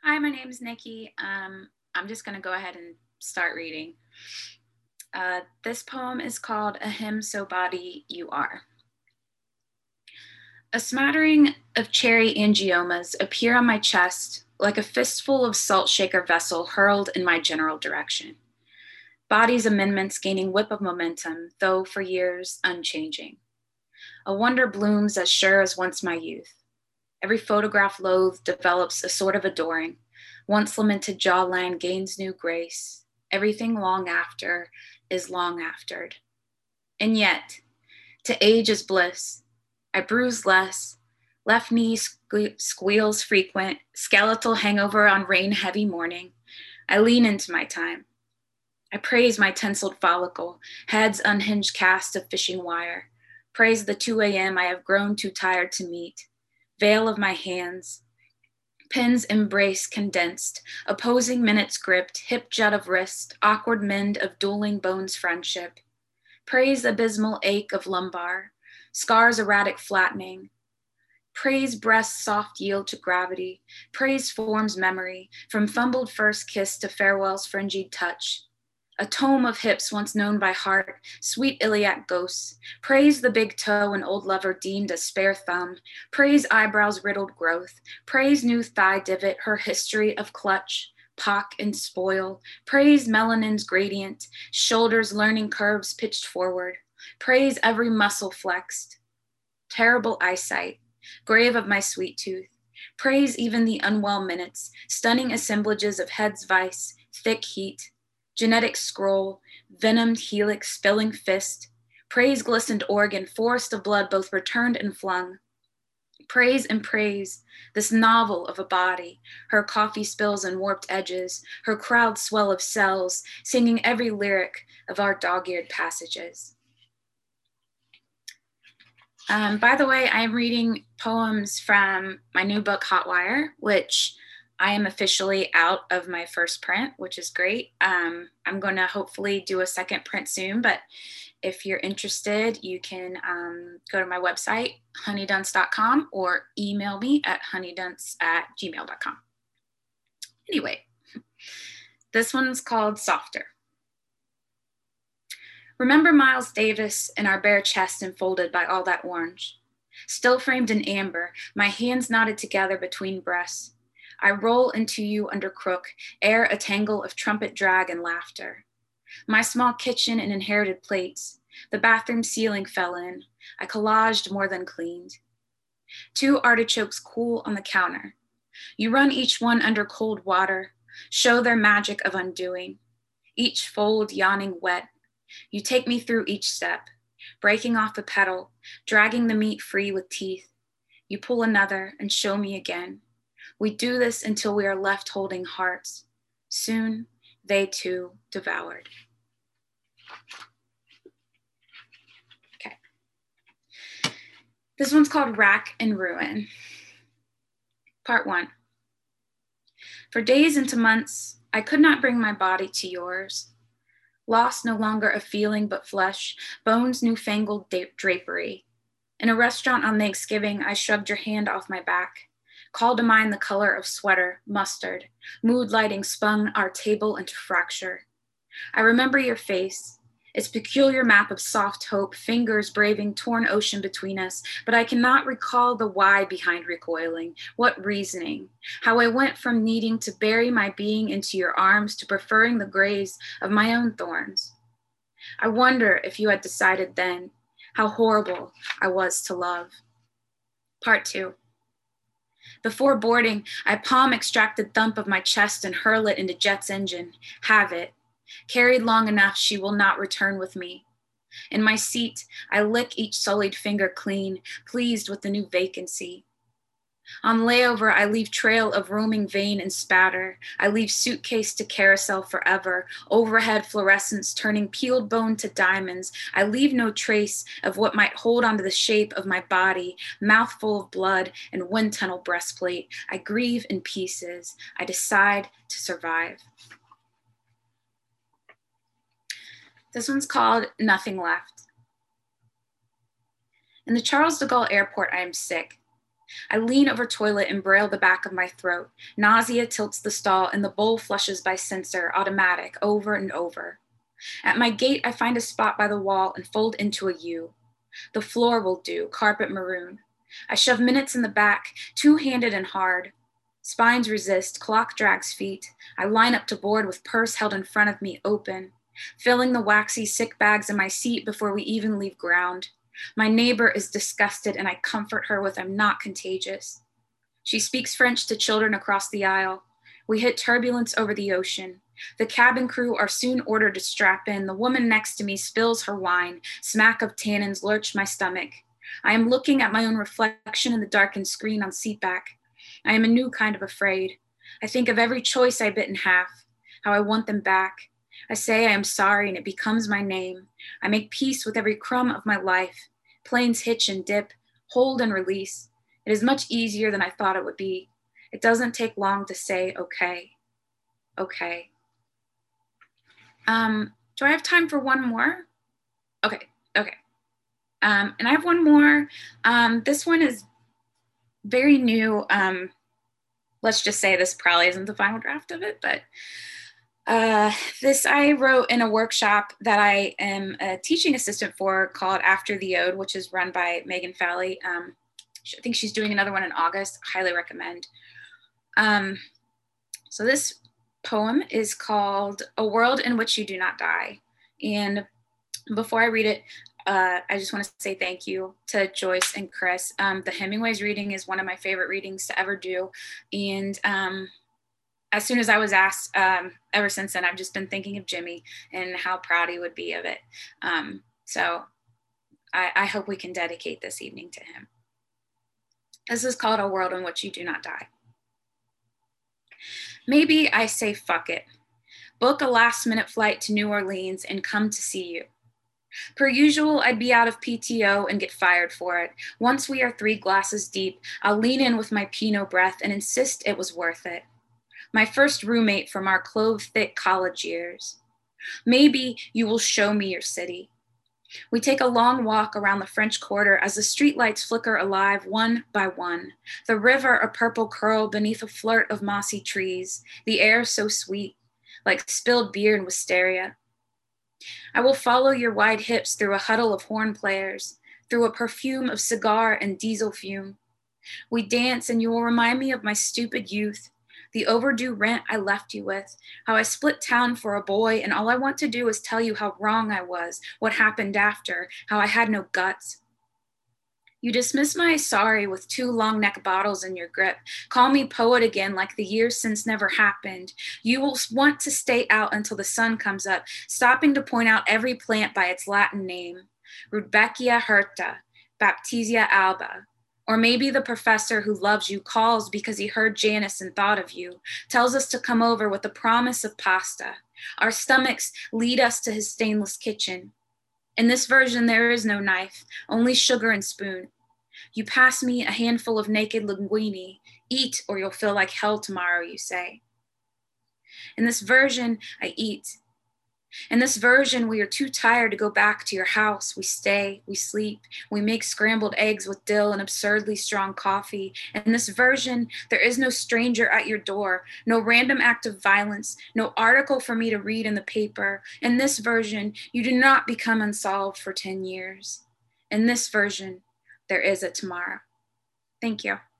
Hi, my name is Nikki. I'm just going to go ahead and start reading. This poem is called A Hymn So Body You Are. A smattering of cherry angiomas appear on my chest like a fistful of salt shaker vessel hurled in my general direction. Body's amendments gaining whip of momentum, though for years unchanging. A wonder blooms as sure as once my youth. Every photograph loathed develops a sort of adoring. Once lamented jawline gains new grace. Everything long after is long aftered. And yet, to age is bliss. I bruise less. Left knee squeals frequent. Skeletal hangover on rain-heavy morning. I lean into my time. I praise my tenseled follicle, head's unhinged cast of fishing wire. Praise the 2 a.m. I have grown too tired to meet. Veil of my hands, pins embrace condensed, opposing minutes gripped, hip jut of wrist, awkward mend of dueling bones friendship. Praise abysmal ache of lumbar, scars erratic flattening. Praise breast's soft yield to gravity, praise form's memory, from fumbled first kiss to farewell's fringied touch. A tome of hips once known by heart, sweet iliac ghosts. Praise the big toe an old lover deemed a spare thumb. Praise eyebrows riddled growth. Praise new thigh divot, her history of clutch, pock, and spoil. Praise melanin's gradient, shoulders learning curves pitched forward. Praise every muscle flexed. Terrible eyesight, grave of my sweet tooth. Praise even the unwell minutes, stunning assemblages of head's vice, thick heat. Genetic scroll, venomed helix, spilling fist. Praise glistened organ, forest of blood both returned and flung. Praise and praise, this novel of a body, her coffee spills and warped edges, her crowd swell of cells, singing every lyric of our dog-eared passages. By the way, I'm reading poems from my new book, Hotwire, which I am officially out of my first print, which is great. I'm going to hopefully do a second print soon, but if you're interested, you can go to my website, honeydunce.com, or email me at honeydunce@gmail.com. Anyway, this one's called Softer. Remember Miles Davis and our bare chest enfolded by all that orange? Still framed in amber, my hands knotted together between breasts. I roll into you under crook, ere a tangle of trumpet drag and laughter. My small kitchen and inherited plates, the bathroom ceiling fell in. I collaged more than cleaned. 2 artichokes cool on the counter. You run each one under cold water, show their magic of undoing. Each fold yawning wet. You take me through each step, breaking off a petal, dragging the meat free with teeth. You pull another and show me again. We do this until we are left holding hearts. Soon, they too devoured. Okay. This one's called Rack and Ruin. Part 1. For days into months, I could not bring my body to yours. Lost no longer a feeling but flesh, bones newfangled drapery. In a restaurant on Thanksgiving, I shrugged your hand off my back. Called to mind the color of sweater, mustard. Mood lighting spun our table into fracture. I remember your face, its peculiar map of soft hope, fingers braving torn ocean between us, but I cannot recall the why behind recoiling, what reasoning, how I went from needing to bury my being into your arms to preferring the graves of my own thorns. I wonder if you had decided then how horrible I was to love. Part 2. Before boarding, I palm extracted thump of my chest and hurl it into Jet's engine. Have it. Carried long enough, she will not return with me. In my seat, I lick each sullied finger clean, pleased with the new vacancy. On layover, I leave trail of roaming vein and spatter. I leave suitcase to carousel forever, overhead fluorescence turning peeled bone to diamonds. I leave no trace of what might hold onto the shape of my body, mouthful of blood and wind tunnel breastplate. I grieve in pieces. I decide to survive. This one's called Nothing Left. In the Charles de Gaulle airport, I am sick. I lean over toilet and braille the back of my throat. Nausea tilts the stall and the bowl flushes by sensor, automatic, over and over. At my gate, I find a spot by the wall and fold into a U. The floor will do, carpet maroon. I shove minutes in the back, two-handed and hard. Spines resist, clock drags feet. I line up to board with purse held in front of me open, filling the waxy sick bags in my seat before we even leave ground. My neighbor is disgusted and I comfort her with I'm not contagious. She speaks French to children across the aisle. We hit turbulence over the ocean. The cabin crew are soon ordered to strap in. The woman next to me spills her wine. Smack of tannins lurch my stomach. I am looking at my own reflection in the darkened screen on seatback. I am a new kind of afraid. I think of every choice I bit in half, how I want them back. I say I am sorry and it becomes my name. I make peace with every crumb of my life. Planes hitch and dip, hold and release. It is much easier than I thought it would be. It doesn't take long to say, okay, okay. Do I have time for one more? Okay. And I have one more. This one is very new. Let's just say this probably isn't the final draft of it, but this I wrote in a workshop that I am a teaching assistant for called After the Ode, which is run by Megan Falley. I think she's doing another one in August. Highly recommend. So this poem is called A World in Which You Do Not Die. And before I read it, I just want to say thank you to Joyce and Chris. The Hemingway's reading is one of my favorite readings to ever do. And as soon as I was asked, ever since then, I've just been thinking of Jimmy and how proud he would be of it. So I hope we can dedicate this evening to him. This is called A World in Which You Do Not Die. Maybe I say fuck it. Book a last-minute flight to New Orleans and come to see you. Per usual, I'd be out of PTO and get fired for it. Once we are 3 glasses deep, I'll lean in with my Pinot breath and insist it was worth it. My first roommate from our clove-thick college years. Maybe you will show me your city. We take a long walk around the French Quarter as the streetlights flicker alive one by one. The river a purple curl beneath a flirt of mossy trees. The air so sweet, like spilled beer and wisteria. I will follow your wide hips through a huddle of horn players, through a perfume of cigar and diesel fume. We dance and you will remind me of my stupid youth, the overdue rent I left you with, how I split town for a boy and all I want to do is tell you how wrong I was, what happened after, how I had no guts. You dismiss my sorry with 2 long neck bottles in your grip. Call me poet again like the years since never happened. You will want to stay out until the sun comes up, stopping to point out every plant by its Latin name. Rudbeckia hirta, Baptisia alba. Or maybe the professor who loves you calls because he heard Janice and thought of you, tells us to come over with the promise of pasta. Our stomachs lead us to his stainless kitchen. In this version, there is no knife, only sugar and spoon. You pass me a handful of naked linguine. Eat or you'll feel like hell tomorrow, you say. In this version, I eat. In this version, we are too tired to go back to your house. We stay, we sleep, we make scrambled eggs with dill and absurdly strong coffee. In this version, there is no stranger at your door, no random act of violence, no article for me to read in the paper. In this version, you do not become unsolved for 10 years. In this version, there is a tomorrow. Thank you.